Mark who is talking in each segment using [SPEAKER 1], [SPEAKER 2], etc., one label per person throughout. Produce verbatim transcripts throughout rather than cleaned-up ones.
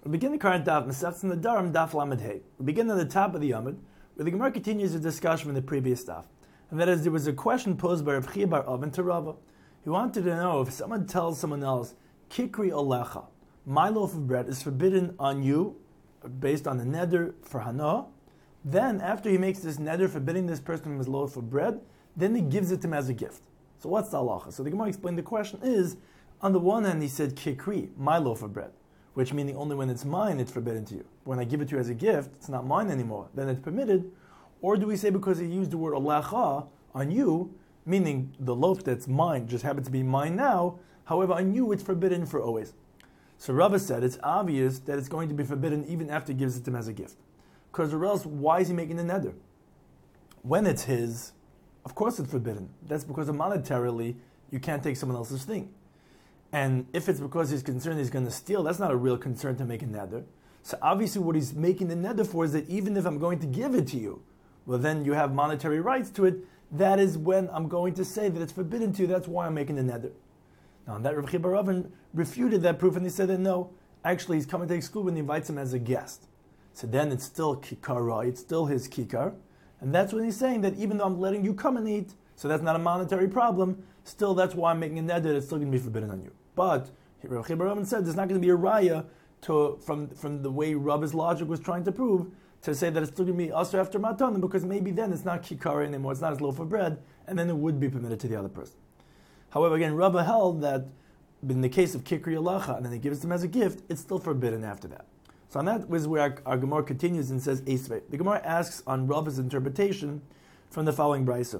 [SPEAKER 1] We begin the current daf, Mesachs in the Darim, daf Lamed Hey. We begin at the top of the Yamud, where the Gemara continues the discussion from the previous daf. And that is, there was a question posed by Rav Chia bar Oven to Rava. He wanted to know if someone tells someone else, Kikri Alecha, my loaf of bread is forbidden on you, based on the neder for Hana. Then, after he makes this neder forbidding this person his loaf of bread, then he gives it to him as a gift. So what's the halacha? So the Gemara explained the question is, on the one hand he said, Kikri, my loaf of bread, which meaning only when it's mine, it's forbidden to you. When I give it to you as a gift, it's not mine anymore, then it's permitted. Or do we say because he used the word alecha on you, meaning the loaf that's mine just happens to be mine now, however on you it's forbidden for always. So Rava said it's obvious that it's going to be forbidden even after he gives it to him as a gift. Because or else, why is he making the neder? When it's his, of course it's forbidden. That's because of monetarily, you can't take someone else's thing. And if it's because he's concerned he's going to steal, that's not a real concern to make a neder. So obviously what he's making the neder for is that even if I'm going to give it to you, well then you have monetary rights to it, that is when I'm going to say that it's forbidden to you, that's why I'm making the neder. Now that Rav Chia bar Oven refuted that proof and he said that no, actually he's coming to exclude when he invites him as a guest. So then it's still kikara, it's still his kikar, and that's when he's saying that even though I'm letting you come and eat, so that's not a monetary problem, still that's why I'm making a neder, it's still going to be forbidden on you. But Rav Chia bar Oven said there's not going to be a raya to, from, from the way Rabbi's logic was trying to prove, to say that it's still going to be also after matan, because maybe then it's not kikara anymore, it's not his loaf of bread, and then it would be permitted to the other person. However, again, Rabbi held that in the case of kikri alacha, and then he gives them as a gift, it's still forbidden after that. So on that is where our, our Gemara continues and says, Esvei. The Gemara asks on Rabbi's interpretation from the following brisa.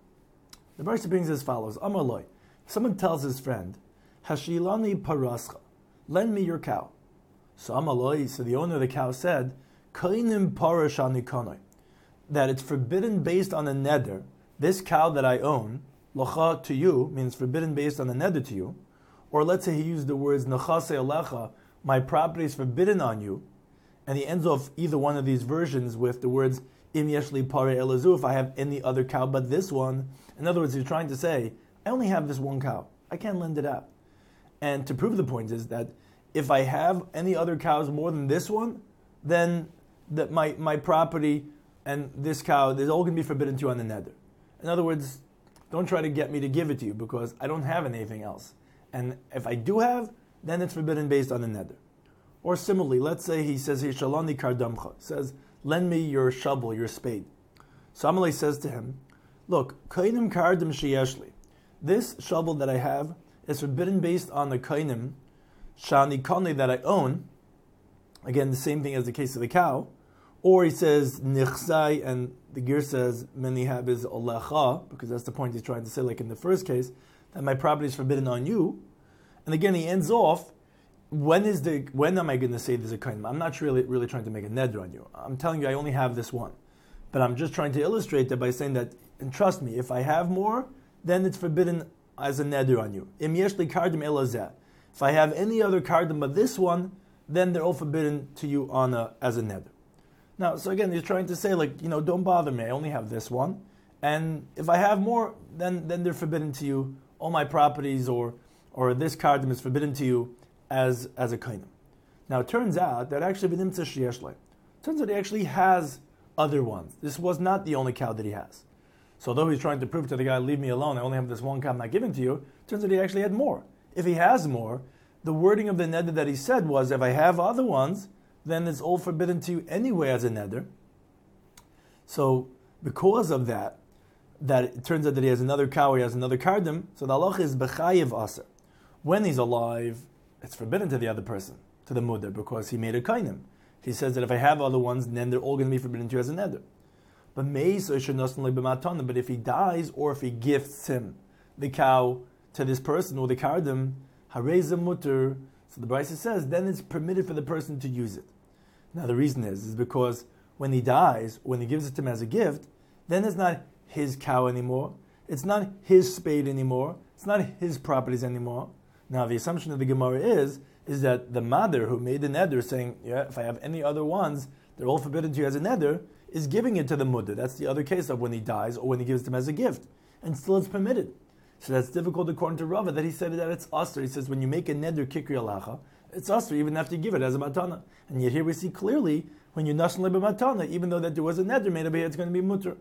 [SPEAKER 1] The brisa brings as follows: Amar loy, if someone tells his friend, Hashilani parascha, lend me your cow. So Amar loy, so the owner of the cow said, Kainim parashani kanoi, that it's forbidden based on a neder. This cow that I own, Lacha to you, means forbidden based on a neder to you. Or let's say he used the words Nachase alecha, my property is forbidden on you. And he ends off either one of these versions with the words Im yeshli pare elazu, if I have any other cow but this one. In other words, he's trying to say, I only have this one cow. I can't lend it out. And to prove the point is that if I have any other cows more than this one, then that my, my property and this cow, they're all going to be forbidden to you on the neder. In other words, don't try to get me to give it to you because I don't have anything else. And if I do have, then it's forbidden based on the neder. Or similarly, let's say he says, Shalani kardamcha, says, lend me your shovel, your spade. So Amalei says to him, look, kainim kardam sheyeshli, this shovel that I have is forbidden based on the kainim shani kani that I own. Again, the same thing as the case of the cow. Or he says nichsai, and the gear says menihab is olecha, because that's the point he's trying to say, like in the first case, that my property is forbidden on you. And again, he ends off, when is the when am I going to say there's a kainim? I'm not really really trying to make a neder on you. I'm telling you I only have this one. But I'm just trying to illustrate that by saying that, and trust me, if I have more, then it's forbidden as a neder on you. Im yeshli kardim elazeh. If I have any other kardim but this one, then they're all forbidden to you on a, as a neder. Now, so again, he's trying to say, like, you know, don't bother me, I only have this one. And if I have more, then, then they're forbidden to you. All my properties or or this kardim is forbidden to you as, as a kainim. Now, it turns out that actually, b'nimtza sheyeshlei. Turns out he actually has other ones. This was not the only cow that he has. So although he's trying to prove to the guy, leave me alone, I only have this one cow I'm not giving to you, turns out he actually had more. If he has more, the wording of the neder that he said was, if I have other ones, then it's all forbidden to you anyway as a neder. So because of that, that it turns out that he has another cow, he has another kardim, so the halach is b'chayiv aser. When he's alive, it's forbidden to the other person, to the mudar, because he made a kainim. He says that if I have other ones, then they're all going to be forbidden to you as a neder. But but if he dies, or if he gifts him the cow to this person, or the kardim, hareza mutter, so the Brisa says, then it's permitted for the person to use it. Now the reason is, is because when he dies, when he gives it to him as a gift, then it's not his cow anymore, it's not his spade anymore, it's not his properties anymore. Now the assumption of the Gemara is, is that the mother who made the neder saying, yeah, if I have any other ones, they're all forbidden to you as a neder, is giving it to the mudder. That's the other case of when he dies or when he gives it to him as a gift. And still it's permitted. So that's difficult according to Rava, that he said that it's aser. He says when you make a neder kikri alacha, It's usher even after you give it as a matana. And yet here we see clearly when you nasan lebe matana, even though that there was a neder made over here, it's going to be mutter.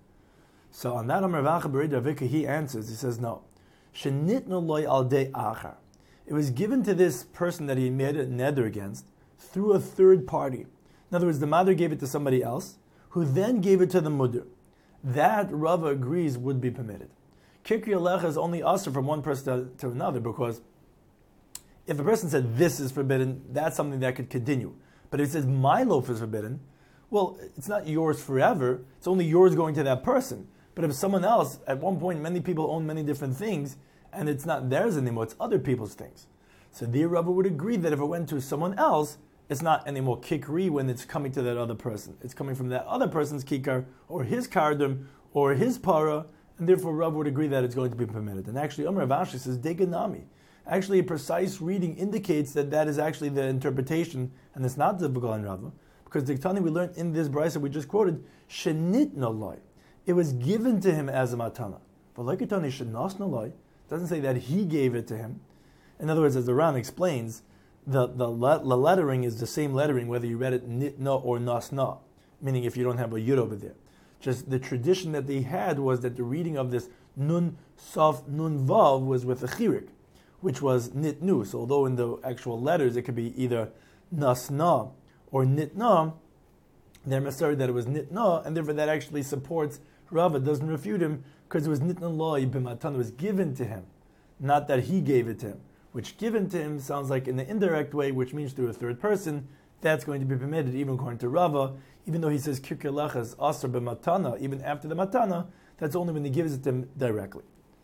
[SPEAKER 1] So on that Amar Vacha Berida Avika, he answers, he says, no. Shenitnu loy al dei achar. It was given to this person that he made a neder against through a third party. In other words, the mother gave it to somebody else, who then gave it to the mudder. That Rava agrees would be permitted. Kikri Alecha is only usher from one person to, to another, because if a person said this is forbidden, that's something that could continue. But if it says my loaf is forbidden, well, it's not yours forever, it's only yours going to that person. But if someone else, at one point many people own many different things, and it's not theirs anymore, it's other people's things. So the Rava would agree that if it went to someone else, it's not anymore kikri when it's coming to that other person. It's coming from that other person's kikar, or his kardum, or his para, and therefore Rava would agree that it's going to be permitted. And actually, Umar Rav Ashi says, Deganami. Actually, a precise reading indicates that that is actually the interpretation, and it's not difficult in Rava, because the Diktani we learned in this brisa we just quoted, Shenit naloi. It was given to him as a matana. But like Itani Shenas naloi, doesn't say that he gave it to him. In other words, as the Ran explains, the, the, le- the lettering is the same lettering whether you read it nitna or nasna, meaning if you don't have a yud over there. Just the tradition that they had was that the reading of this nun saf nun vav was with a chirik, which was nitnu. So although in the actual letters it could be either nasna or nitna, they're necessary that it was nitna, and therefore that actually supports Rava, doesn't refute him, because it was nitna loy b'matan, it was given to him, not that he gave it to him. Which given to him sounds like in the indirect way, which means through a third person, that's going to be permitted, even according to Rava, even though he says kirkir lechas asr b'matana, even after the matana, that's only when he gives it to him directly.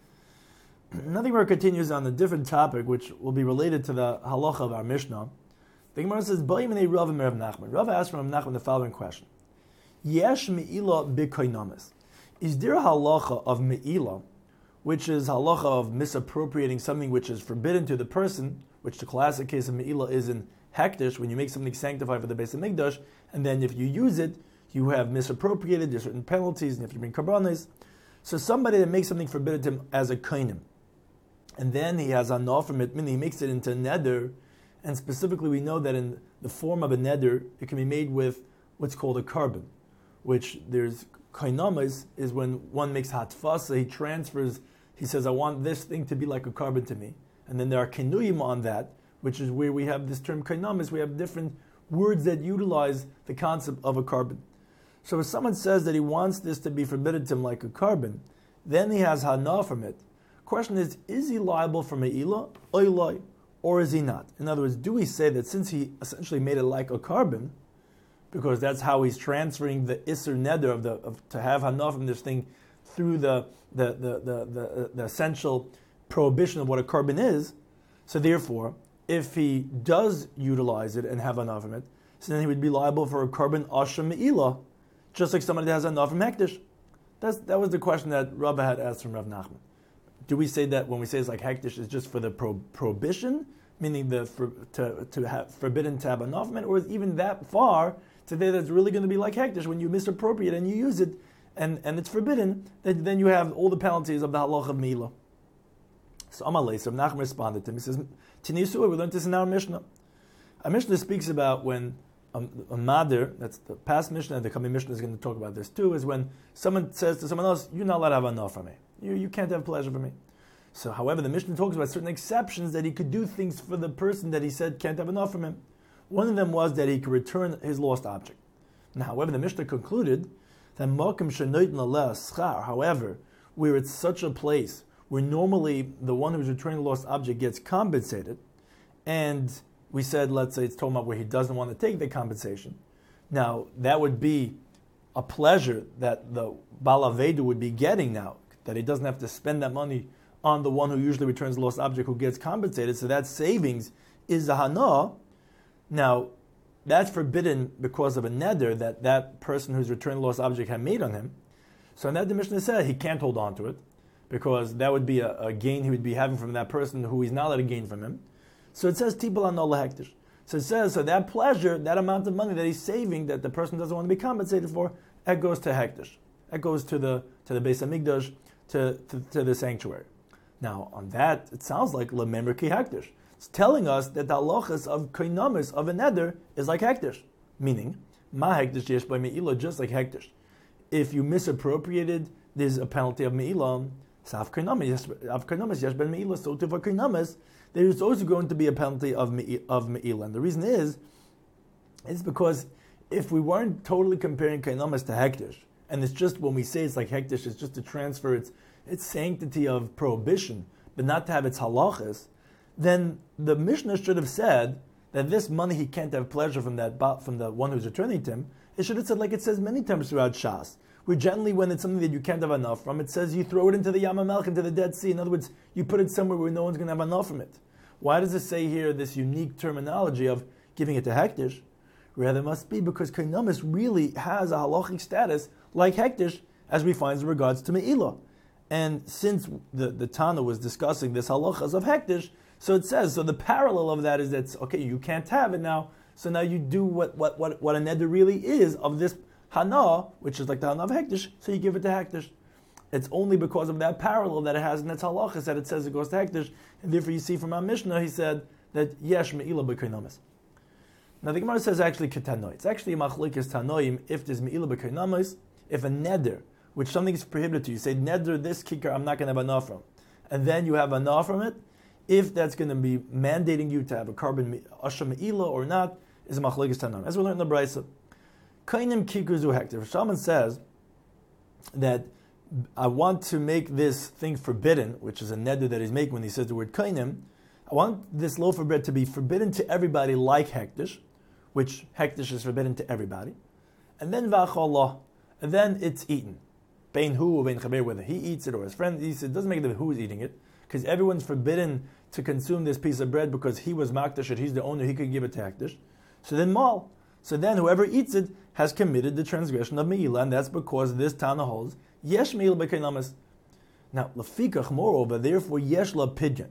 [SPEAKER 1] Another Gemara continues on a different topic, which will be related to the halacha of our Mishnah. The Gemara says, Ba'imene Rav and Rav Nachman. Rav asked from Rav Nachman the following question. Yesh me'ila b'koinamis. Is there a halacha of me'ila, which is halacha of misappropriating something which is forbidden to the person, which the classic case of me'ila is in hektish, when you make something sanctified for the Beis HaMikdash, and then if you use it, you have misappropriated, there's certain penalties, and if you bring karbanos. So somebody that makes something forbidden to him as a kainim, and then he has anah from it, meaning he makes it into a neder, and specifically we know that in the form of a neder, it can be made with what's called a carbon, which there's kainamas, is when one makes hatfasa, he transfers, he says, I want this thing to be like a carbon to me. And then there are kenuyim on that, which is where we have this term kainamas, we have different words that utilize the concept of a carbon. So if someone says that he wants this to be forbidden to him like a carbon, then he has hana from it. Question is, is he liable for me'ila, oiloi, or is he not? In other words, do we say that since he essentially made it like a carbon, because that's how he's transferring the isser neder of the of, to have hana from this thing through the the, the, the, the the essential prohibition of what a carbon is, so therefore, if he does utilize it and have hana from it, so then he would be liable for a carbon asher me'ila, just like somebody that has hana from hektish. That's, that was the question that Rabbi had asked from Rav Nachman. Do we say that when we say it's like hektish, it's just for the pro- prohibition, meaning the for, to to have forbidden to have hana from it, or is even that far to say that it's really going to be like hektish when you misappropriate and you use it, and, and it's forbidden, then, then you have all the penalties of the halach of Meila. So Amalei, so Nachman responded to him. He says, Tinisu, we learned this in our Mishnah. Our Mishnah speaks about when a, a madir, that's the past Mishnah, and the coming Mishnah is going to talk about this too, is when someone says to someone else, you're not allowed to have hana from me. You, you can't have pleasure from me. So, however, the Mishnah talks about certain exceptions that he could do things for the person that he said can't have hana from him. One of them was that he could return his lost object. Now, however, the Mishnah concluded that makom shenoitn aleh schar, however, where it's such a place where normally the one who's returning the lost object gets compensated, and we said, let's say it's talking about where he doesn't want to take the compensation. Now, that would be a pleasure that the Baal Avedu would be getting now, that he doesn't have to spend that money on the one who usually returns the lost object who gets compensated, so that savings is a hana. Now, that's forbidden because of a neder that that person who's returned the lost object had made on him. So in that the Mishnah said he can't hold on to it, because that would be a, a gain he would be having from that person who he's not allowed to gain from him. So it says tibul anol hektish. So it says, so that pleasure, that amount of money that he's saving that the person doesn't want to be compensated for, that goes to hektish. That goes to the to the Beis HaMikdash, to, to, to the sanctuary. Now, on that, it sounds like lememr ki hektish. It's telling us that the halachas of koinamis of a neder is like hektish, meaning ma hektish yesh by me'ilah, just like hektish. If you misappropriated, there's a penalty of me'ilah. Saf koinamis yesh ben me'ilah. So to for koinamis, there is also going to be a penalty of me, of me'ilah, and the reason is, is because if we weren't totally comparing koinamis to hektish, and it's just when we say it's like hektish, it's just to transfer its its sanctity of prohibition, but not to have its halachas, then the Mishnah should have said that this money he can't have pleasure from that from the one who's returning to him. It should have said, like it says many times throughout Shas, where generally when it's something that you can't have enough from, it says you throw it into the Yam HaMelech, into the Dead Sea. In other words, you put it somewhere where no one's going to have enough from it. Why does it say here this unique terminology of giving it to hektish? Rather, it must be because koinamis really has a halachic status like hektish, as we find in regards to me'ilah. And since the, the Tana was discussing this halachas of hektish, so it says, so the parallel of that is that, okay, you can't have it now, so now you do what what, what, what a neder really is of this hana, which is like the hana of hektish, so you give it to hektish. It's only because of that parallel that it has in its halachas that it says it goes to hektish, and therefore you see from our Mishnah, he said that yesh me'ilah b'koinamis. Now the Gemara says actually ketanoi. It's actually machlokes tanoim if there's me'ilah b'koinamis, if a neder, which something is prohibited to you, say neder this kikar I'm not going to have enough from, and then you have enough from it, if that's going to be mandating you to have a carbon asha me'ilah or not, is a machlokes tanoim. As we learned in the Brisa, kainim kikuzu hektar. If someone says that I want to make this thing forbidden, which is a neder that he's making when he says the word kainim, I want this loaf of bread to be forbidden to everybody like hektish, which hektish is forbidden to everybody, and then v'achallah, and then it's eaten. Bein hu or bein chaber, whether he eats it or his friend eats it, it doesn't make a difference who's eating it, because everyone's forbidden to consume this piece of bread because he was makdash it, he's the owner, he could give it to hektish. So then mal. So then whoever eats it has committed the transgression of me'ilah, and that's because this Tana holds yesh me'ilah b'koinamis. Now lefikach, moreover, therefore yesh la pidyon.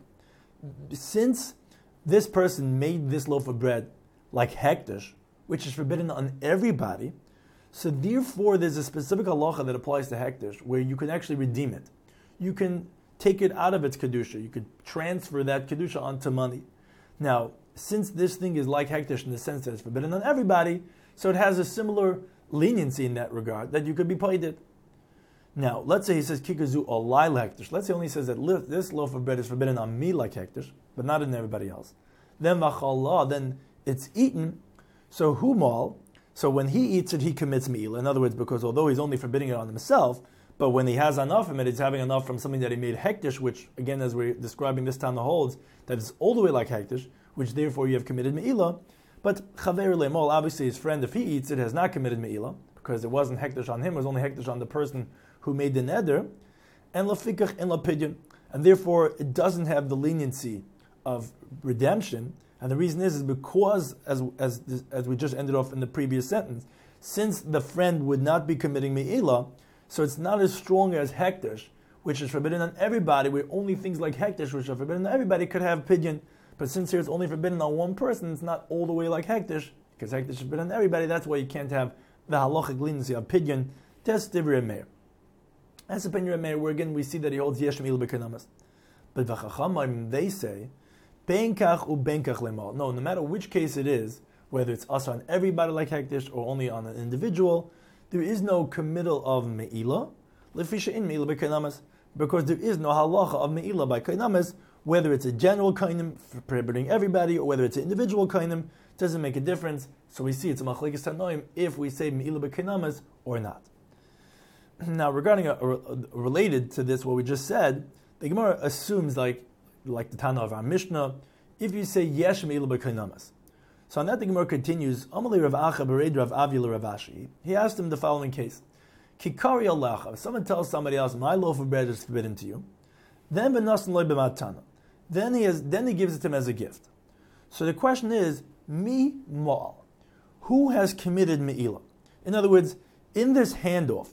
[SPEAKER 1] Since this person made this loaf of bread like hektish, which is forbidden on everybody, so therefore there's a specific halacha that applies to hektish where you can actually redeem it. You can take it out of its kedusha. You could transfer that kedusha onto money. Now, since this thing is like hektish in the sense that it's forbidden on everybody, so it has a similar leniency in that regard that you could be paid it. Now, let's say he says kikazu olai hektish. Let's say he only says that li- this loaf of bread is forbidden on me like hektish, but not on everybody else. Then v'challah, then it's eaten. So humal. So when he eats it, he commits me'ilah. In other words, because although he's only forbidding it on himself, but when he has enough from it, he's having enough from something that he made hektish, which again, as we're describing this Tana holds, that is all the way like hektish, which therefore you have committed me'ilah. But chaver le'mol, obviously his friend, if he eats it, has not committed me'ilah, because it wasn't hektish on him, it was only hektish on the person who made the neder, and lafikach in lapidyon, and therefore it doesn't have the leniency of redemption. And the reason is, is because, as as as we just ended off in the previous sentence, since the friend would not be committing me'ilah, so it's not as strong as hektish, which is forbidden on everybody, where only things like hektish, which are forbidden on everybody, could have pidyon. But since here it's only forbidden on one person, it's not all the way like hektish, because hektish is forbidden on everybody. That's why you can't have the halachic leniency of pidyon. Tes divrei meir. As a opinion of Meir, where again we see that he holds yesh me'ilah b'koinamis. But v'chachamim, they say, benkach u benkach lemal. No, no matter which case it is, whether it's us on everybody like hektish or only on an individual, there is no committal of me'ilah, lefisha in me'ilah b'koinamis, because there is no halacha of me'ilah by koinamis, whether it's a general kainim prohibiting everybody or whether it's an individual kainim, doesn't make a difference. So we see it's a machlokes tanoim if we say me'ilah b'koinamis or not. Now, regarding a, a, a, related to this, what we just said, the Gemara assumes, like like the Tana of our Mishnah, if you say yesh me'ilah b'koinamis. So on that, the Gemara continues. Amalei Rav Acha bereid Rav Avi Rav Ashi. He asked him the following case: Kikari alacha. If someone tells somebody else, "My loaf of bread is forbidden to you," then benasan loy b'matana. Then he has, then he gives it to him as a gift. So the question is, mi mal, who has committed me'ilah? In other words, in this handoff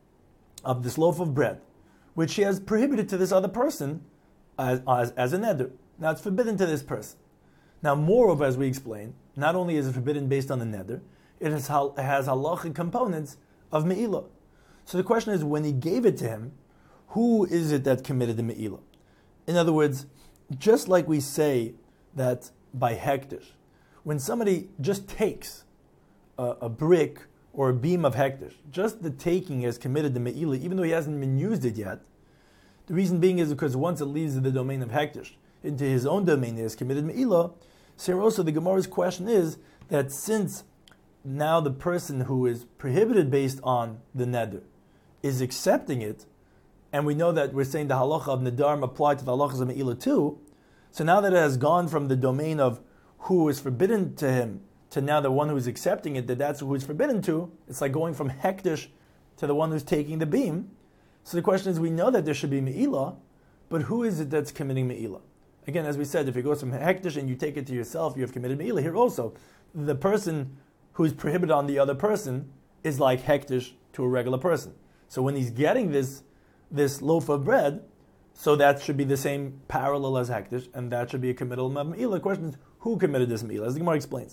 [SPEAKER 1] of this loaf of bread, which he has prohibited to this other person as, as, as a neder. Now it's forbidden to this person. Now moreover, as we explained, not only is it forbidden based on the neder, it has, it has halachic components of me'ilah. So the question is, when he gave it to him, who is it that committed the me'ilah? In other words, just like we say that by hektish, when somebody just takes a, a brick or a beam of hektish, just the taking is committed to me'ila, even though he hasn't been used it yet. The reason being is because once it leaves the domain of hektish into his own domain, it is committed me'ila. So here also the Gemara's question is that since now the person who is prohibited based on the neder is accepting it, and we know that we're saying the halacha of nedarim apply to the halachas of me'ila too, so now that it has gone from the domain of who is forbidden to him to now the one who's accepting it, that that's who is forbidden to, it's like going from hektish to the one who's taking the beam. So the question is, we know that there should be me'ila, but who is it that's committing me'ila? Again, as we said, if it goes from hektish and you take it to yourself, you have committed me'ila. Here also, the person who is prohibited on the other person is like hektish to a regular person. So when he's getting this this loaf of bread, so that should be the same parallel as hektish, and that should be a committal of me'ila. The question is, who committed this me'ila? As the Gemara explains,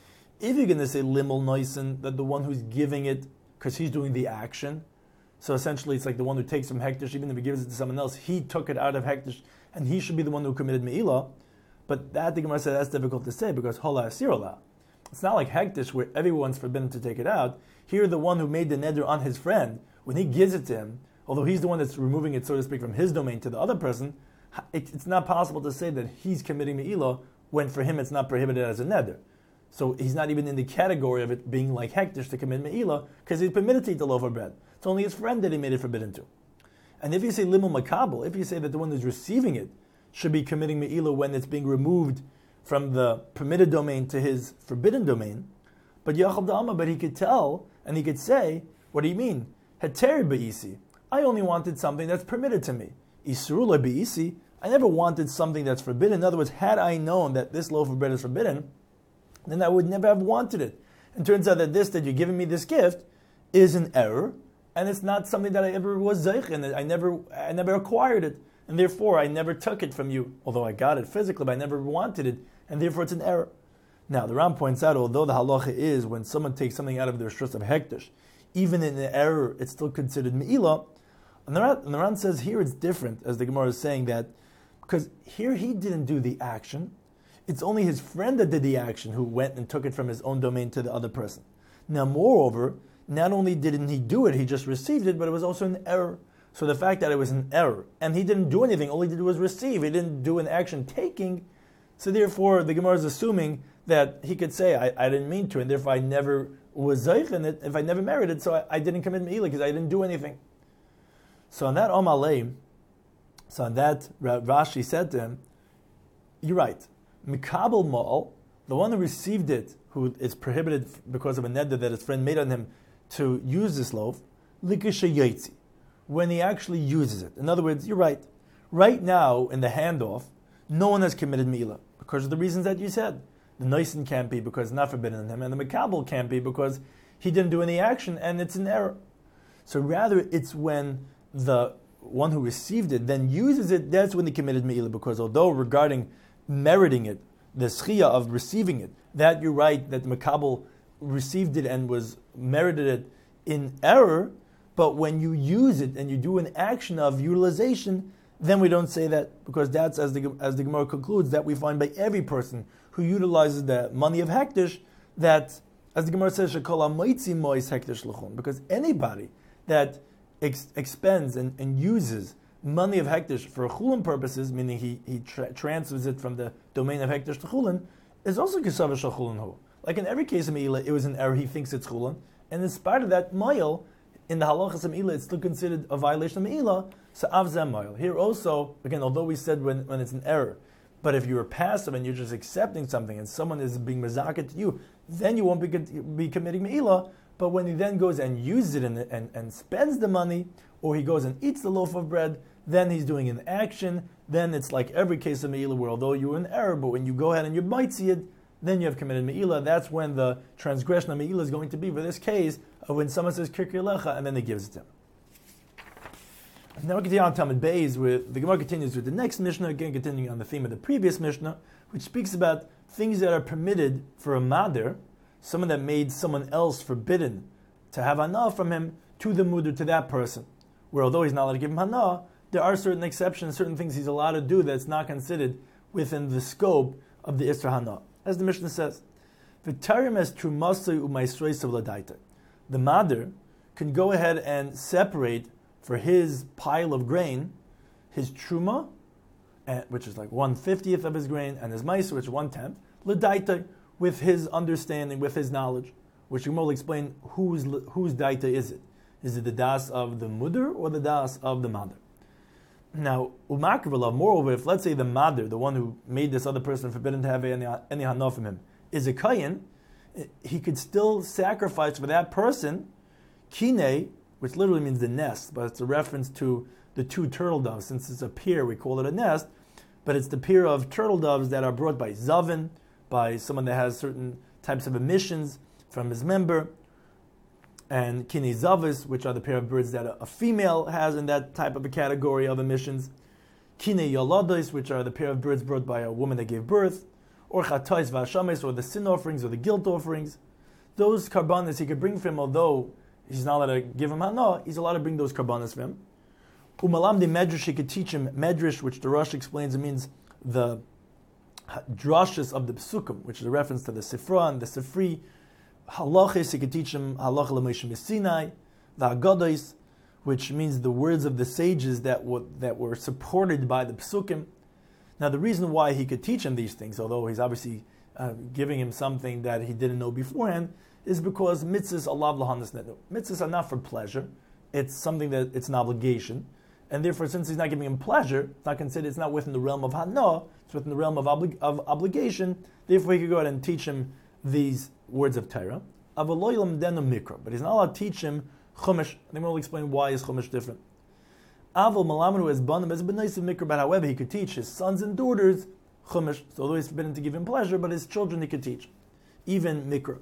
[SPEAKER 1] if you're going to say limel noisen, that the one who's giving it, because he's doing the action, so essentially it's like the one who takes from hektish, even if he gives it to someone else, he took it out of hektish, and he should be the one who committed me'ila. But that, the Gemara said, that's difficult to say, because hola asirola. It's not like hektish, where everyone's forbidden to take it out. Here, the one who made the neder on his friend, when he gives it to him, although he's the one that's removing it, so to speak, from his domain to the other person, it's not possible to say that he's committing me'ila when for him it's not prohibited as a neder. So he's not even in the category of it being like hektish to commit me'ila, because he's permitted to eat the loaf of bread. It's only his friend that he made it forbidden to. And if you say limul makabel, if you say that the one who's receiving it should be committing me'ila when it's being removed from the permitted domain to his forbidden domain, but yachal da'ama, but he could tell, and he could say, what do you mean? Heter be'isi. I only wanted something that's permitted to me. Isrula be'isi. I never wanted something that's forbidden. In other words, had I known that this loaf of bread is forbidden, then I would never have wanted it. And it turns out that this, that you're giving me this gift, is an error, and it's not something that I ever was zeich in. I never, I never acquired it, and therefore I never took it from you. Although I got it physically, but I never wanted it, and therefore it's an error. Now, the Ram points out, although the halacha is when someone takes something out of the rishus of hektish, even in an error, it's still considered me'ila. And the Ram, and the Ram says here it's different, as the Gemara is saying that, because here he didn't do the action. It's only his friend that did the action who went and took it from his own domain to the other person. Now, moreover, not only didn't he do it, he just received it, but it was also an error. So the fact that it was an error, and he didn't do anything, all he did was receive, he didn't do an action taking, so therefore the Gemara is assuming that he could say, I, I didn't mean to, and therefore I never was zeich in it, if I never merited, so I, I didn't commit me'ila because I didn't do anything. So on that Omalei, so on that Rashi said to him, you're right. Mikabel Ma'al, the one who received it, who is prohibited because of a neder that his friend made on him to use this loaf, likisha yotzi, when he actually uses it. In other words, you're right. Right now, in the handoff, no one has committed me'ila because of the reasons that you said. The noisen can't be because it's not forbidden on him, and the mikabel can't be because he didn't do any action, and it's an error. So rather, it's when the one who received it then uses it, that's when he committed me'ila, because although regarding meriting it, the schia of receiving it, that you're right, that Makabel received it and was merited it in error, but when you use it and you do an action of utilization, then we don't say that, because that's, as the as the Gemara concludes, that we find by every person who utilizes the money of hektish, that, as the Gemara says, shekol ha'moitzi mois hektish l'chum, because anybody that ex- expends and, and uses money of hektish for chulin purposes, meaning he, he tra- transfers it from the domain of hektish to chulin, is also kesava shel chulin hu. Like in every case of me'ila, it was an error, he thinks it's chulin, and in spite of that, moil, in the halachas of me'ila, it's still considered a violation of me'ila, so avzeh moil. Here also, again, although we said when, when it's an error, but if you're passive and you're just accepting something and someone is being mazaket to you, then you won't be, be committing me'ila. But when he then goes and uses it and, and, and spends the money, or he goes and eats the loaf of bread, then he's doing an action. Then it's like every case of me'ila, where although you're in error, but when you go ahead and you might see it, then you have committed me'ila. That's when the transgression of me'ila is going to be, for this case, of when someone says kirkir lecha, and then he gives it to him. Now we continue on Talmud Beis, where the Gemara continues with the next Mishnah, again continuing on the theme of the previous Mishnah, which speaks about things that are permitted for a mader, someone that made someone else forbidden to have hana from him to the muder, to that person. Where although he's not allowed to give him hana, there are certain exceptions, certain things he's allowed to do that's not considered within the scope of the Isra Hana. As the Mishnah says, V'tarim es trumasei u'maisroisav l'daita. The mother can go ahead and separate for his pile of grain, his truma, which is like one fiftieth of his grain, and his maiser, which is one tenth, l'daita, with his understanding, with his knowledge, which you will explain whose whose daita is it. Is it the das of the mother or the das of the mother? Now, umakriv, moreover, if let's say the mother, the one who made this other person forbidden to have any, any hana from him, is a kayin, he could still sacrifice for that person kine, which literally means the nest, but it's a reference to the two turtle doves. Since it's a pair, we call it a nest, but it's the pair of turtle doves that are brought by zavin, by someone that has certain types of emissions from his member, and kine zavis, which are the pair of birds that a female has in that type of a category of emissions, kine yalados, which are the pair of birds brought by a woman that gave birth, or chatais v'ashames, or the sin offerings or the guilt offerings. Those karbanis he could bring for him, although he's not allowed to give him hana, he's allowed to bring those karbanis for him. Umalam de medrash, he could teach him medrash, which the Rosh explains, it means the drashas of the psukim, which is a reference to the sifra and the sifri. Halachis, he could teach him halacha l'moshe Sinai, the Haggadahs, which means the words of the sages that were, that were supported by the psukim. Now, the reason why he could teach him these things, although he's obviously uh, giving him something that he didn't know beforehand, is because mitzvahs alav lahanas nedu. Mitzvahs are not for pleasure; it's something that it's an obligation, and therefore, since he's not giving him pleasure, it's not considered. It's not within the realm of hana; it's within the realm of, obli- of obligation. Therefore, he could go ahead and teach him these words of Torah. Avaloylam denu mikra, but he's not allowed to teach him chumash. I think we'll explain why is chumash different. Aval malamanu as banim as b'naisim mikra, but however he could teach his sons and daughters chumash. So although he's forbidden to give him pleasure, but his children he could teach, even mikra.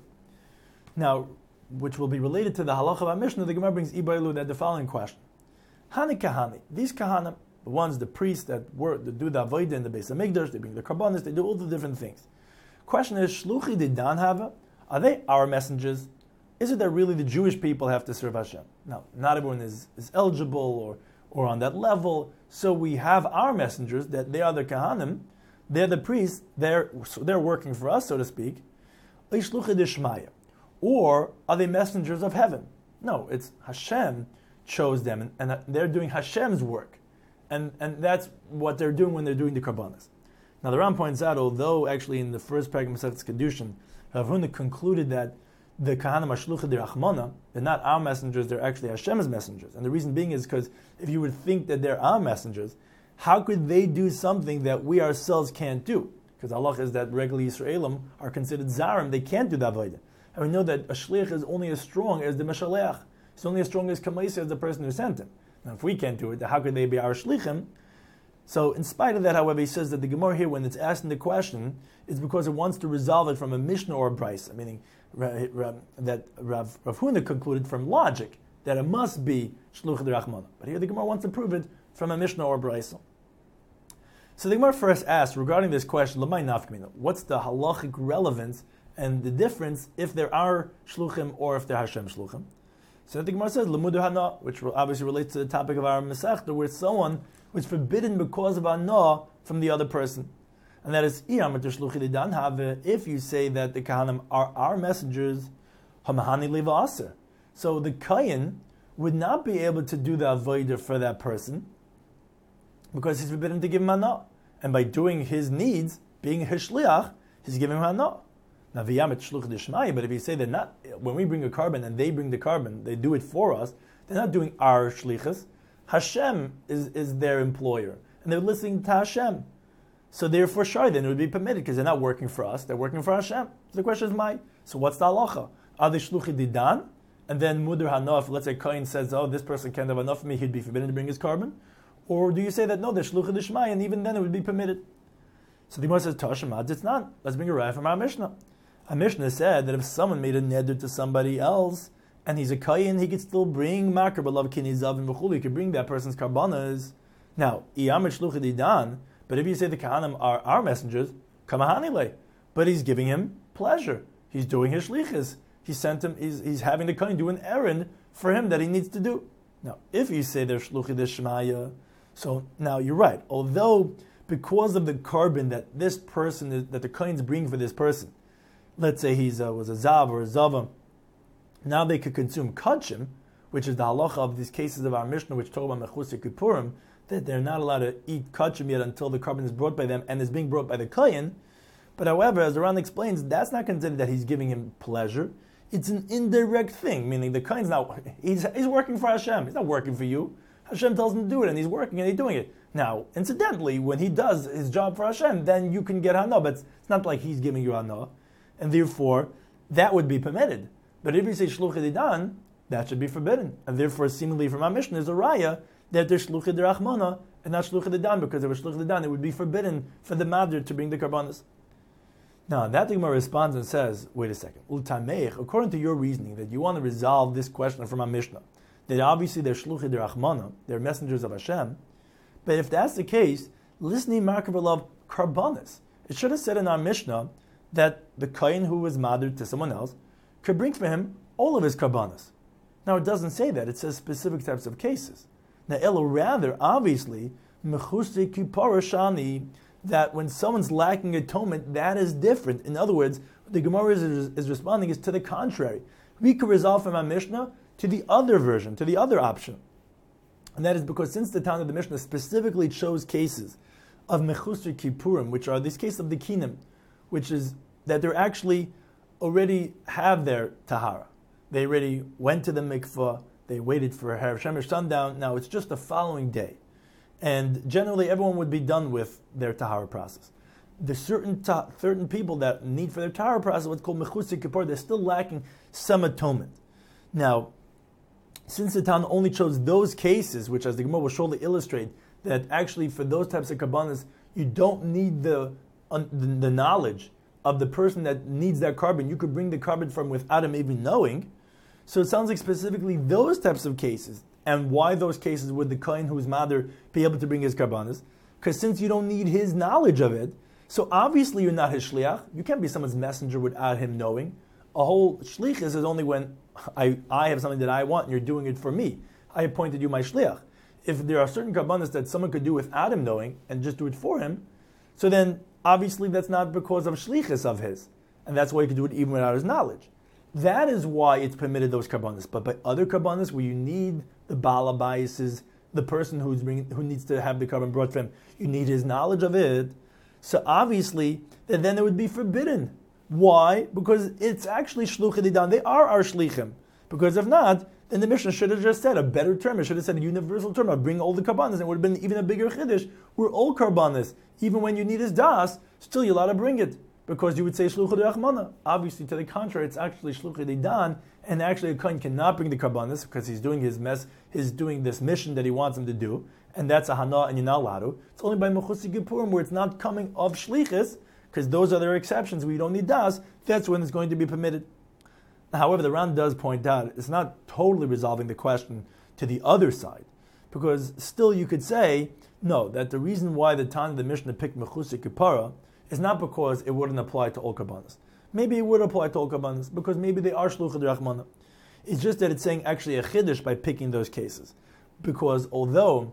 [SPEAKER 1] Now, which will be related to the halacha of our Mishnah, the Gemara brings Ibailu that the following question: Hani kahani, these kahana, the ones, the priests that work, that do the avodah in the Beis Hamikdash, they bring the karbanis, they do all the different things. Question is, shluchi de dan hava, are they our messengers? Is it that really the Jewish people have to serve Hashem? No, not everyone is, is eligible or, or on that level. So we have our messengers, that they are the kahanim, they're the priests, they're, so they're working for us, so to speak. Shluchi de shmaya. Or are they messengers of heaven? No, it's Hashem chose them, and, and they're doing Hashem's work. And, and that's what they're doing when they're doing the karbanas. Now the Ram points out, although actually in the first paragraph of Masechet Kedushin, Rav Huna concluded that the Kahanim Ashlucha de Rachmana, they're not our messengers, they're actually Hashem's messengers. And the reason being is because if you would think that they're our messengers, how could they do something that we ourselves can't do? Because Allah is that regular Yisraelim are considered Zarim, they can't do the Avodah. And we know that a Shliach is only as strong as the Meshaleach. He's only as strong as Kamaisa as the person who sent him. Now if we can't do it, how could they be our Shlichim? So in spite of that, however, he says that the Gemara here, when it's asking the question, is because it wants to resolve it from a Mishnah or a Brisa, meaning that Rav, Rav Huna concluded from logic that it must be Shluch D'Rachmana. But here the Gemara wants to prove it from a Mishnah or a Brisa. So the Gemara first asked, regarding this question, L'may nafkamina, what's the halachic relevance and the difference if there are Shluchim or if they're Hashem Shluchim? So the Gemara says, L'mudu hana, which obviously relates to the topic of our Masechta, where someone was forbidden because of hana from the other person. And that is, if you say that the Kahanim are our messengers, so the Kayin would not be able to do the Avodah for that person because he's forbidden to give him hana. And by doing his needs, being his shliach, he's giving him hana. Now, but if you say they're not, when we bring a carbon and they bring the carbon, they do it for us, they're not doing our shlichus. Hashem is, is their employer, and they're listening to Hashem. So therefore, sure, then it would be permitted, because they're not working for us, they're working for Hashem. So the question is, my, so what's the halacha? Are they shluchi didan? And then mudur hana, if let's say Kain says, oh, this person can't have enough for me, he'd be forbidden to bring his carbon? Or do you say that, no, they're shluchi dishmai, and even then it would be permitted? So the Gemara says, Tashemad, it's not. Let's bring a raya from our Mishnah. Our Mishnah said that if someone made a neder to somebody else, and he's a kayin, he could still bring makar b'lav kinizav and v'chulu. He could bring that person's karbanas. Now, iyamit shluchi didan. But if you say the kahanim are our messengers, kamahanile. But he's giving him pleasure. He's doing his shlichus. He sent him. He's, he's having the kayin do an errand for him that he needs to do. Now, if you say they're shluchi d'shmaya, so now you're right. Although because of the carbon that this person, is, that the kohen's bring for this person. Let's say he was a zav or a zava. Now they could consume kachim, which is the halacha of these cases of our Mishnah, which talk about mechusei kippurim, that they're not allowed to eat kachim yet until the carbon is brought by them and is being brought by the kohen. But however, as the Ran explains, that's not considered that he's giving him pleasure. It's an indirect thing, meaning the kohen's not, he's, he's working for Hashem. He's not working for you. Hashem tells him to do it, and he's working and he's doing it. Now, incidentally, when he does his job for Hashem, then you can get hana, but it's not like he's giving you hana, and therefore, that would be permitted. But if you say shluchei didan, that should be forbidden. And therefore, seemingly from our Mishnah is a raya that there's shluchei derachmana and not shluchei didan, because if it was shluchei didan, it would be forbidden for the madr to bring the karbanos. Now, that the Gemara responds and says, wait a second, Ultameich, according to your reasoning, that you want to resolve this question from our Mishnah, that obviously they're shluchei derachmana, they're messengers of Hashem, but if that's the case, listening markav karbanos, it should have said in our Mishnah that the kohen who was madr to someone else could bring for him all of his karbanos. Now it doesn't say that, it says specific types of cases. Now elo rather, obviously, mechusei kippara shani, that when someone's lacking atonement, that is different. In other words, what the Gemara is, is, is responding is to the contrary. We could resolve from our Mishnah to the other version, to the other option. And that is because since the Tana of the Mishnah specifically chose cases of mechusei kippurim, which are these cases of the kinim, which is that they're actually already have their tahara. They already went to the mikvah, they waited for Harav Shemesh sundown, now it's just the following day. And generally everyone would be done with their tahara process. There's certain ta- certain people that need for their tahara process what's called mechusei kippur, they're still lacking some atonement. Now, since the Tana only chose those cases, which as the Gemara will surely illustrate, that actually for those types of karbanos, you don't need the, uh, the, the knowledge of the person that needs that carbon. You could bring the carbon from without him even knowing. So it sounds like specifically those types of cases. And why those cases would the kohen who's mother be able to bring his karbanos? Because since you don't need his knowledge of it, so obviously you're not his shliach. You can't be someone's messenger without him knowing. A whole shliach is only when I, I have something that I want and you're doing it for me. I appointed you my shliach. If there are certain karbanos that someone could do without him knowing and just do it for him, so then obviously that's not because of shlichus of his. And that's why he could do it even without his knowledge. That is why it's permitted those karbanos. But by other karbanos where you need the bala biases, the person who's bringing, who needs to have the carbon brought from him, you need his knowledge of it. So obviously, then it would be forbidden. Why? Because it's actually shluchei didan. They are our shlichim. Because if not, then the Mishnah should have just said a better term. It should have said a universal term of bring all the karbanos. And it would have been even a bigger chiddush. We're all karbanos. Even when you need his das, still you're allowed to bring it. Because you would say shluchei derachmana. Obviously, to the contrary, it's actually shluchei didan, and actually a kohen cannot bring the karbanos because he's doing his mess, he's doing this mission that he wants him to do, and that's a hana, and you're not allowed to. It's only by mechusei kippurim where it's not coming of shlichus, because those are their exceptions where you don't need das. That's when it's going to be permitted. However, the Ran does point out it's not totally resolving the question to the other side, because still you could say no, that the reason why the Tana of the Mishnah picked mechusei kippara is not because it wouldn't apply to all karbanos. Maybe it would apply to all karbanos, because maybe they are shluchei derachmana. It's just that it's saying actually a chiddush by picking those cases. Because although,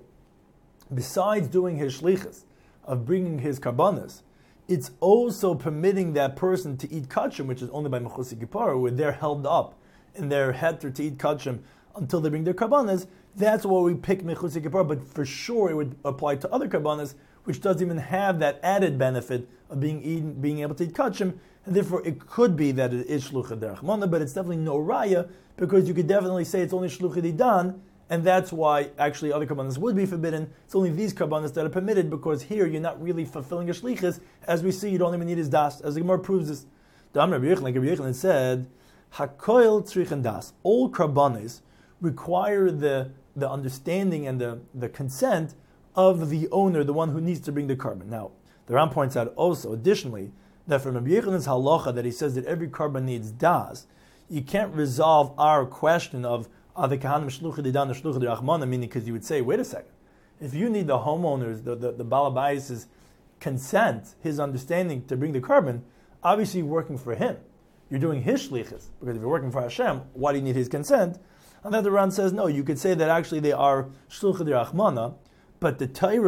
[SPEAKER 1] besides doing his shlichus, of bringing his karbanos, it's also permitting that person to eat kachim, which is only by mechusei kippara, where they're held up in their heter to eat kachim until they bring their karbanos. That's why we pick mechusei kippara, but for sure it would apply to other karbanos, which doesn't even have that added benefit of being eaten, being able to eat kachim, and therefore it could be that it is shluchei derachmana, but it's definitely no raya, because you could definitely say it's only shluchei didan, and that's why actually other karbanos would be forbidden. It's only these karbanos that are permitted, because here you're not really fulfilling a shlichus. As we see, you don't even need his das, as the Gemara proves this. The Amr Rabbi Yochanan, like Rabbi Yochanan said, hakoil tzrichen das. All karbanos require the the understanding and the, the consent of the owner, the one who needs to bring the carbon. Now, the Ram points out also, additionally, that from Rabbi Yochanan's halacha, that he says that every carbon needs das, you can't resolve our question of are the kahanim shluchei didan or shluchei derachmana, meaning because you would say, wait a second, if you need the homeowners, the, the, the balabayis' consent, his understanding to bring the carbon, obviously you're working for him. You're doing his shlichus, because if you're working for Hashem, why do you need his consent? And then the Ran says, no, you could say that actually they are shluchei derachmana, but the Torah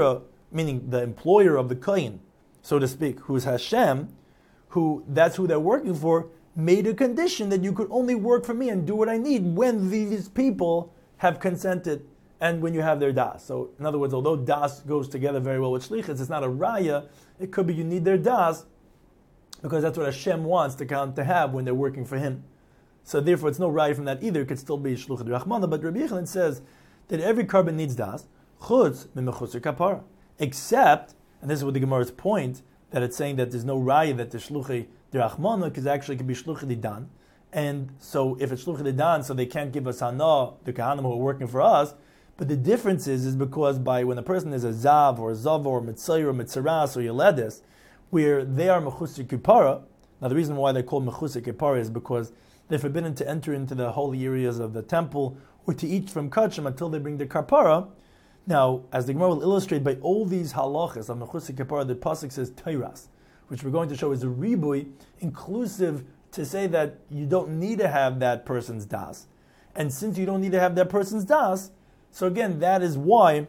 [SPEAKER 1] meaning the employer of the kohen, so to speak, who's Hashem, who that's who they're working for, made a condition that you could only work for me and do what I need when these people have consented and when you have their das. So, in other words, although das goes together very well with shlichus, it's not a raya. It could be you need their das because that's what Hashem wants to count to have when they're working for Him. So, therefore, it's no raya from that either. It could still be shluchah d'rachmana. But Rabbi Yochanan says that every carbon needs das, chutz mimechusar kapara, except, and this is what the Gemara's point, that it's saying that there's no raya that the shluchah d'rachmana, because actually it could be shluchah d'dan. And so, if it's shluchah d'dan, so they can't give us hana, the kahanim who are working for us. But the difference is, is because by when a person is a zav or a zav or mitzayir or mitzaras or yeledis, where they are mechusar kipara. Now the reason why they're called mechusar kipara is because they're forbidden to enter into the holy areas of the temple or to eat from kachim until they bring their kapara. Now, as the Gemara will illustrate, by all these halachas of mechusar kipara, the pasuk says teiras, which we're going to show is a ribui, inclusive to say that you don't need to have that person's das. And since you don't need to have that person's das, so again, that is why,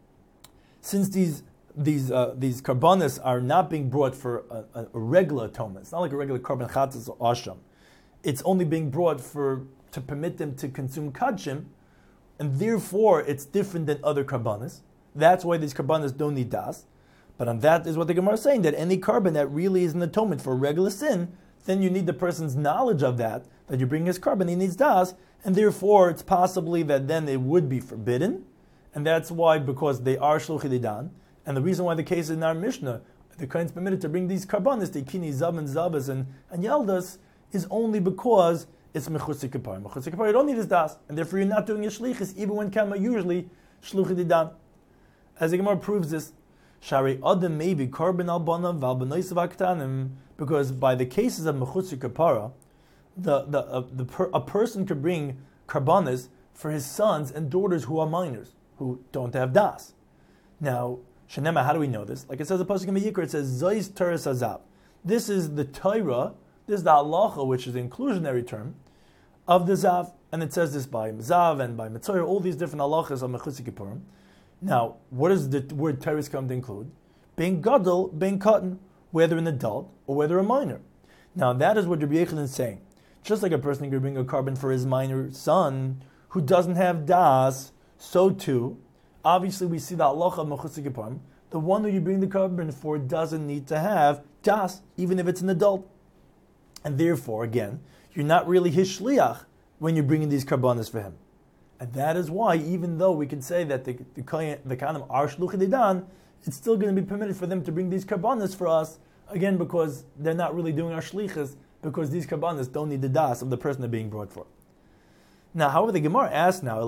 [SPEAKER 1] since these these uh, these karbanis are not being brought for a, a, a regular atonement, it's not like a regular karban chatzas or asham. It's only being brought for to permit them to consume kachim, and therefore it's different than other karbanis. That's why these karbanis don't need das. But on that is what the Gemara is saying, that any carbon that really is an atonement for a regular sin, then you need the person's knowledge of that, that you bring his carbon, he needs das, and therefore it's possibly that then it would be forbidden, and that's why, because they are shluchei d'dan, and the reason why the case in our Mishnah, the Kohen's permitted to bring these karbanis, the kini, zav, and zavas, and, and yeldas, is only because it's mechusar kipar. Mechusar kipar, you don't need his das, and therefore you're not doing a shlichus, even when kama usually shluchei d'dan. As the Gemara proves this, Shari Adam may be carbon albana val b'noisav aktanim, because by the cases of mechusar kapara, the the uh, the per, a person could bring karbanas for his sons and daughters who are minors who don't have das. Now, Shanema, how do we know this? Like it says the pasuk in Vayikra, it says Zayis Teres Hazav. This is the Torah. This is the halacha, which is the inclusionary term of the zav, and it says this by zav and by mitzvah, all these different halachas of mechusar kippurim. Now, what does the word teres come to include? Being gadol, being cotton, whether an adult or whether a minor. Now, that is what Rabbi Yochanan is saying. Just like a person could bring a carbon for his minor son who doesn't have das, so too, obviously we see the halacha of mechusar kippurim. The one who you bring the carbon for doesn't need to have das, even if it's an adult. And therefore, again, you're not really his shliach when you're bringing these karbanas for him. And that is why, even though we can say that the the, the kahanim are shluchei d'dan, it's still going to be permitted for them to bring these karbanas for us, again, because they're not really doing our shlichus, because these karbanas don't need the das of the person they're being brought for. Now, however, the Gemara asks now,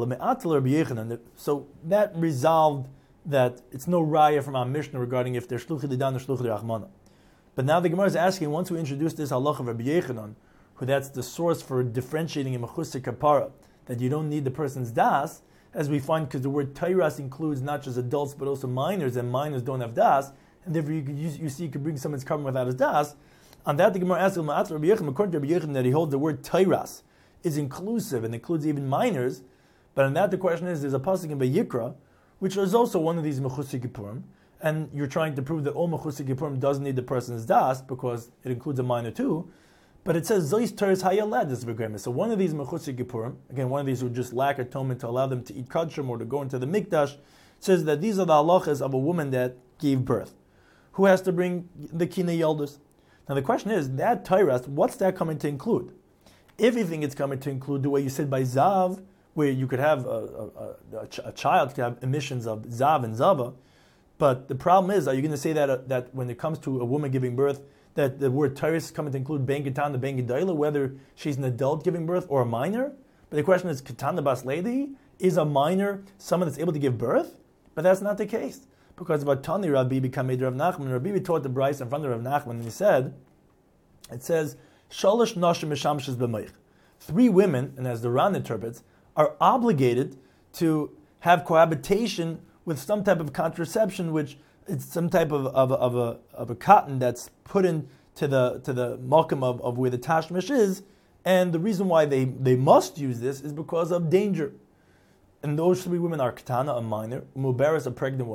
[SPEAKER 1] so that resolved that it's no raya from our Mishnah regarding if they're shluchei d'dan or shluchei d'rachmana. But now the Gemara is asking, once we introduce this halacha of Rabbi Yochanan, who that's the source for differentiating in mechusar kapara, that you don't need the person's das, as we find because the word teiras includes not just adults but also minors, and minors don't have das, and therefore you, could use, you see you could bring someone's carbon without his das. On that the Gemara asks, Rabbi Yochanan, according to Rabbi Yochanan, that he holds the word teiras is inclusive and includes even minors. But on that the question is, there's a pasuk in Vayikra, which is also one of these mechusar kippurim, and you're trying to prove that all mechusar kippurim doesn't need the person's das because it includes a minor too. But it says Zois Teres Hayalad is v'gremis. So one of these mechusar kippurim, again, one of these who just lack atonement to allow them to eat kachim or to go into the mikdash, says that these are the halachas of a woman that gave birth, who has to bring the kina yaldus. Now the question is, that Teiras, what's that coming to include? If you think it's coming to include the way you said by zav, where you could have a, a, a, a child could have emissions of zav and zava, but the problem is, are you going to say that uh, that when it comes to a woman giving birth, that the word Teiras is coming to include ben ketan, the ben gedayla, whether she's an adult giving birth or a minor? But the question is, ketan the bas lady, is a minor someone that's able to give birth? But that's not the case. Because about Tani Rabbi became Rav Nachman, Rabbi taught the Bryce in front of Rav Nachman, and he said, it says, Shalosh nashim mishamshes b'meich. Three women, and as the Ran interprets, are obligated to have cohabitation with some type of contraception, which is some type of, of, of, a, of a cotton that's put into the to the malkum of, of where the tashmish is, and the reason why they, they must use this is because of danger. And those three women are Ketana, a minor, Mubaris, a pregnant woman,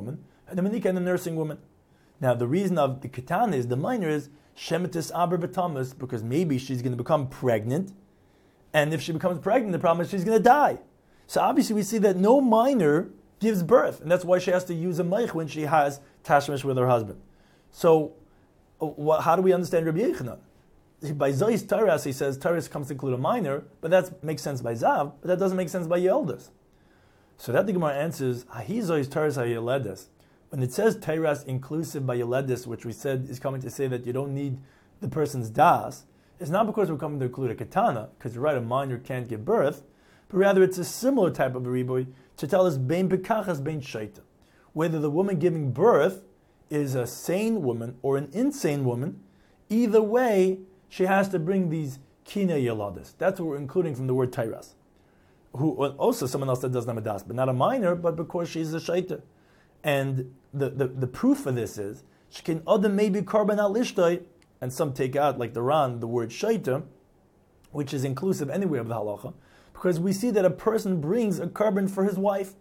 [SPEAKER 1] and the Manika and the nursing woman. Now, the reason of the Ketana is, the minor is, Shemitis Aber B'Tamas, because maybe she's going to become pregnant, and if she becomes pregnant, the problem is she's going to die. So obviously we see that no minor gives birth, and that's why she has to use a meich when she has tashmish with her husband. So, what, how do we understand Rabbi Yechanan? By Zois Taras, he says Taras comes to include a minor, but that makes sense by Zav, but that doesn't make sense by Yeldus. So that the Gemara answers, Ahi Zois Taras HaYeledus. When it says Taras inclusive by Yeledis, which we said is coming to say that you don't need the person's das, it's not because we're coming to include a katana, because you're right, a minor can't give birth, but rather it's a similar type of a riboy to tell us bein bekachas bein shaita, whether the woman giving birth is a sane woman or an insane woman. Either way, she has to bring these kina yeladis. That's what we're including from the word Taras. Who also someone else that doesn't have a das, but not a minor, but because she's a shaita. And the, the, the proof for this is, Shkin Adam maybe Karban al Ishtay, and some take out, like the Ran, the word Shaita, which is inclusive anyway of the halacha, because we see that a person brings a carbon for his wife.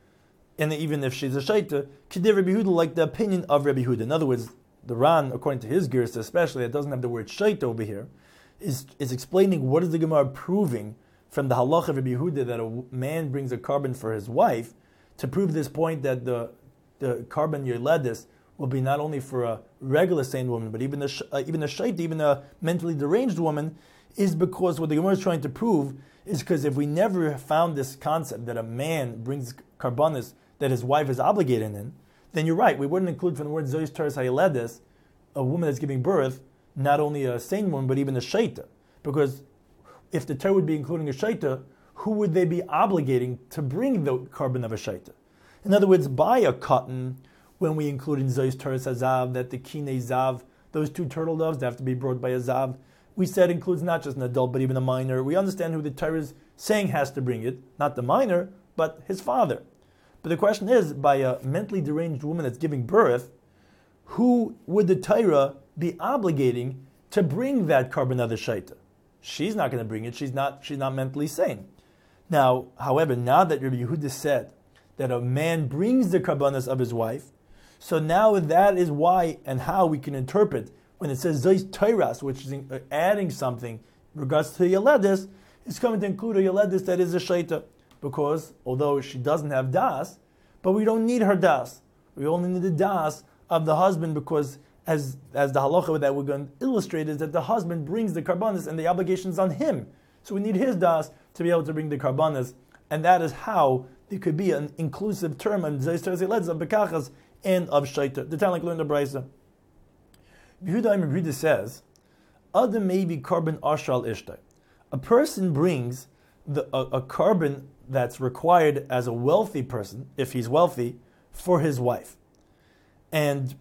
[SPEAKER 1] And even if she's a Shaita, Kedir Rabbi Yehuda, like the opinion of Rabbi Yehuda. In other words, the Ran, according to his Girsa especially, it doesn't have the word Shaita over here, is, is explaining what is the Gemara proving from the halacha of Rabbi Yehuda that a man brings a carbon for his wife, to prove this point that the the carbon yeledis will be not only for a regular sane woman, but even a uh, even a shait, even a mentally deranged woman, is because what the Gemara is trying to prove is because if we never found this concept that a man brings karbanis that his wife is obligated in, then you're right, we wouldn't include from the word zois teres hayeledis a woman that's giving birth, not only a sane woman, but even a shaita. Because if the Torah would be including a shaita, who would they be obligating to bring the carbon of a shaita? In other words, by a cotton, when we include in Zois Teres HaZav, that the Kine Zav, those two turtle doves, they have to be brought by a Zav, we said includes not just an adult, but even a minor. We understand who the Torah is saying has to bring it, not the minor, but his father. But the question is, by a mentally deranged woman that's giving birth, who would the Torah be obligating to bring that carbon of the shaita? She's not going to bring it, she's not, she's not mentally sane. Now, however, now that Rabbi Yehuda said that a man brings the karbanas of his wife, so now that is why and how we can interpret when it says Zois Teiras, which is adding something in regards to Yeledis, is coming to include a Yeledis that is a shaita, because although she doesn't have das, but we don't need her das. We only need the das of the husband, because as as the halacha that we're going to illustrate is that the husband brings the karbanas and the obligations on him. So we need his das to be able to bring the karbanas, and that is how there could be an inclusive term on Zois Teres Hayeledis of bekachas and of shaita. The time like learned the brayso. Yehuda Yehuda says, "Adam may be carbon ashal ishtai." A person brings the, a, a carbon that's required as a wealthy person, if he's wealthy, for his wife, and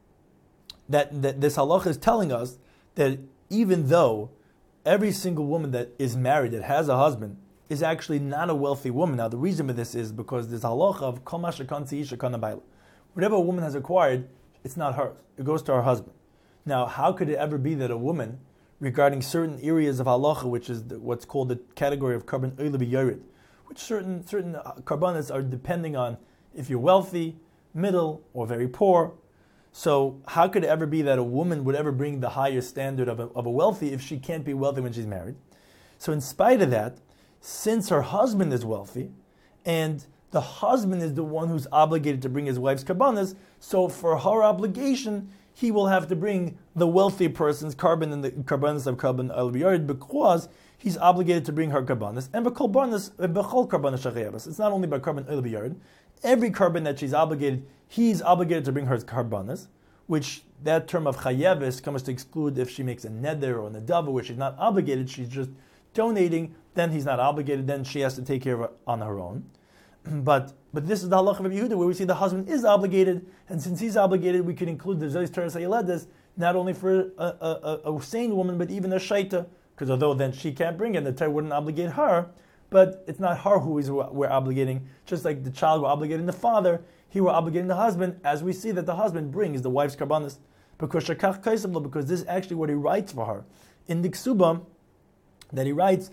[SPEAKER 1] that, that this halacha is telling us that even though every single woman that is married, that has a husband, is actually not a wealthy woman. Now the reason for this is because there's a halacha of kol ma shekansi isha kana bayla. Whatever a woman has acquired, it's not hers. It goes to her husband. Now, how could it ever be that a woman, regarding certain areas of halacha, which is the, what's called the category of carbon oila b'yored, which certain certain karbanas are depending on if you're wealthy, middle, or very poor. So how could it ever be that a woman would ever bring the higher standard of a, of a wealthy if she can't be wealthy when she's married? So in spite of that, since her husband is wealthy, and the husband is the one who's obligated to bring his wife's karbanas, so for her obligation, he will have to bring the wealthy person's carbon and the karbanas of carbon al biyard, because he's obligated to bring her karbanas. And b'chol barnas, b'chol karbanas shachayavas. It's not only by carbon al biyard. Every carbon that she's obligated, he's obligated to bring her karbanas, which that term of chayeves comes to exclude if she makes a neder or a nedava, where she's not obligated, she's just donating, then he's not obligated, then she has to take care of it on her own. But but this is the halacha of Yehuda, where we see the husband is obligated, and since he's obligated, we can include the Zois Teres Hayeledis, not only for a, a, a, a sane woman, but even a shaita, because although then she can't bring it, the Torah wouldn't obligate her, but it's not her who is we're obligating, just like the child we're obligating the father, he were obligating the husband, as we see that the husband brings the wife's karbanas, because shakach kaisavlo, because this is actually what he writes for her. In the Ksuba, that he writes,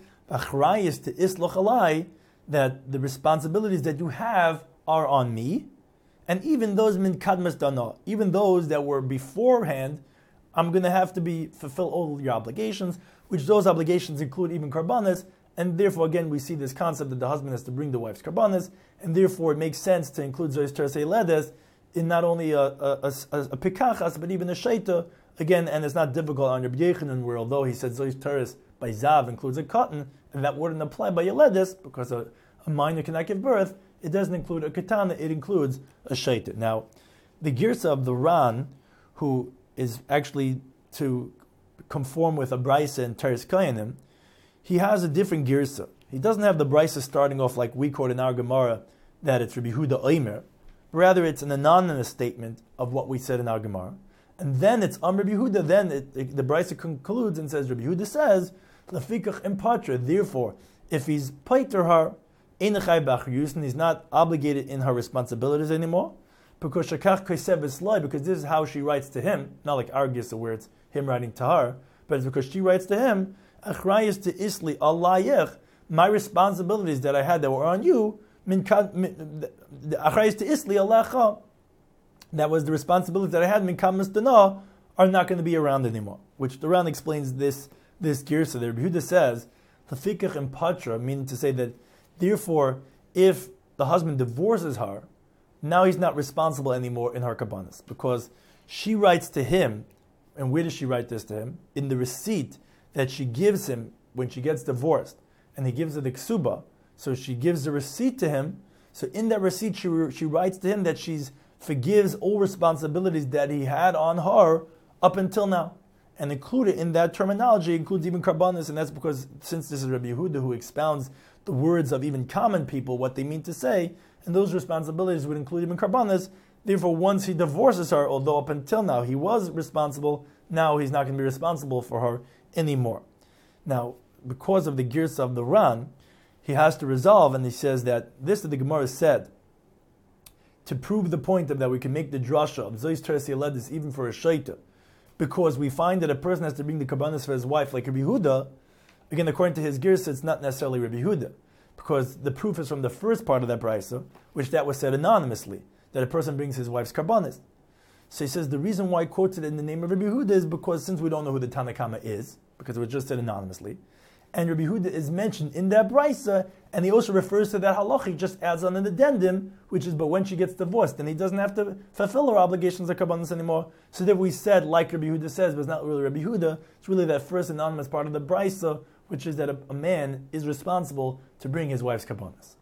[SPEAKER 1] to isloch alai, that the responsibilities that you have are on me, And even those min kadmas dana, even those that were beforehand, I'm going to have to be fulfill all your obligations, which those obligations include even karbanas, and therefore again we see this concept that the husband has to bring the wife's karbanas, and therefore it makes sense to include zois teresei ledes in not only a, a, a, a pikachas but even a shaita. Again, and it's not difficult on Rabbi Yechanan, where although he said zois teres by zav includes a cotton, and that wouldn't apply by yeledes because a, a minor cannot give birth, it doesn't include a katana, it includes a shaita. Now, the girsa of the Ran, who is actually to conform with a brisa and teres kayanim, he has a different girsa. He doesn't have the brisa starting off like we quote in our Gemara that it's Rabbi Huda Omer. Rather, it's an anonymous statement of what we said in our Gemara. And then it's Am Rabbi Huda, then it, it, the brisa concludes and says, Rabbi Huda says, Lafikach impatra, therefore, if he's paiter her, Einachai b'achriyus, he's not obligated in her responsibilities anymore, because Shakach Kaisev Islai, because this is how she writes to him, not like our Gisa where it's him writing to her, but it's because she writes to him, Achrayis to Isli Alayech, my responsibilities that I had that were on you, Achrayis to Isli Alecha, that was the responsibility that I had, Min Kamas Dana, are not going to be around anymore. Which the Ran explains this this girsa there. Yehuda says, Lafikach and Patra, meaning to say that, therefore, if the husband divorces her, now he's not responsible anymore in her kabbanas, because she writes to him, and where does she write this to him? In the receipt that she gives him when she gets divorced, and he gives her the ksuba, so she gives the receipt to him. So in that receipt, she she writes to him that she's forgives all responsibilities that he had on her up until now, and included in that terminology includes even karbanas, and that's because since this is Rabbi Yehuda who expounds the words of even common people, what they mean to say, and those responsibilities would include even karbanas. Therefore, once he divorces her, although up until now he was responsible, now he's not going to be responsible for her anymore. Now, because of the girsa of the Ran, he has to resolve, and he says that this that the Gemara said to prove the point of that we can make the drasha of zois teres yeledis even for a shaita, because we find that a person has to bring the karbanas for his wife, like Rabbi Yehuda. Again, according to his girsa, it's not necessarily Rabbi Yehuda, because the proof is from the first part of that brisa, which that was said anonymously, that a person brings his wife's karbanas. So he says the reason why he quotes it in the name of Rabbi Yehuda is because since we don't know who the Tanakama is, because it was just said anonymously, and Rabbi Yehuda is mentioned in that brisa, and he also refers to that halacha, he just adds on an addendum, which is, but when she gets divorced, then he doesn't have to fulfill her obligations of karbanas anymore. So that we said, like Rabbi Yehuda says, but it's not really Rabbi Yehuda, it's really that first anonymous part of the brisa, which is that a, a man is responsible to bring his wife's karbanas.